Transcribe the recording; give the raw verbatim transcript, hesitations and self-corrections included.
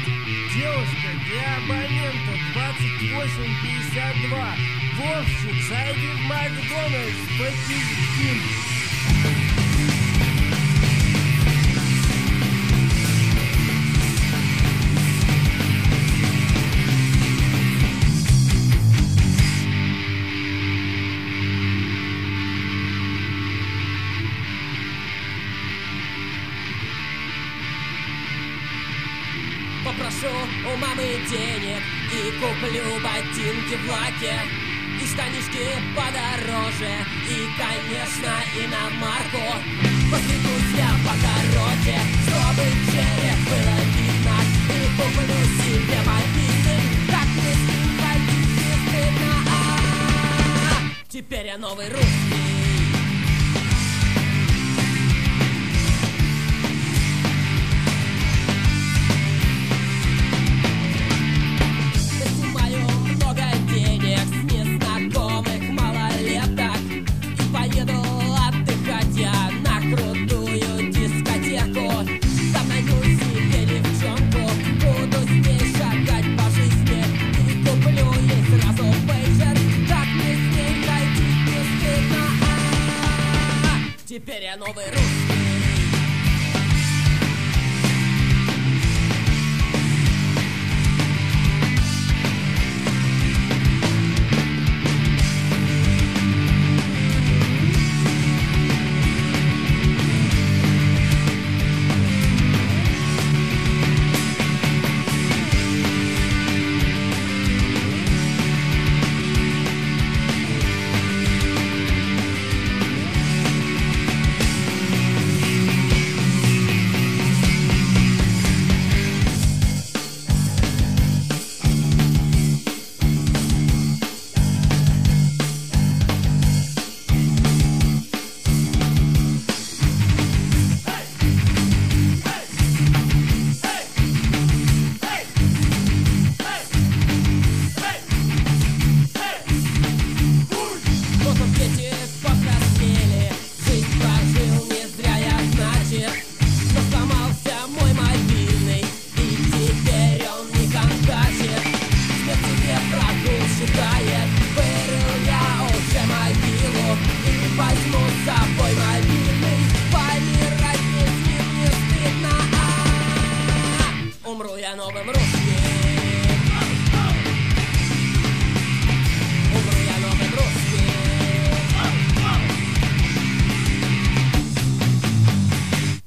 Девушка, для абонента двадцать восемь пятьдесят два. Вовчик, зайди в Макдональдс, попиздим. Попрошу у мамы денег и куплю ботинки в лаке, и штанишки подороже, и, конечно, иномарку. Постригусь я покороче, чтобы в череп было видно, и куплю себе мобильный, как мне с ним ходить не стыдно. А-а-а. Теперь я новый русский.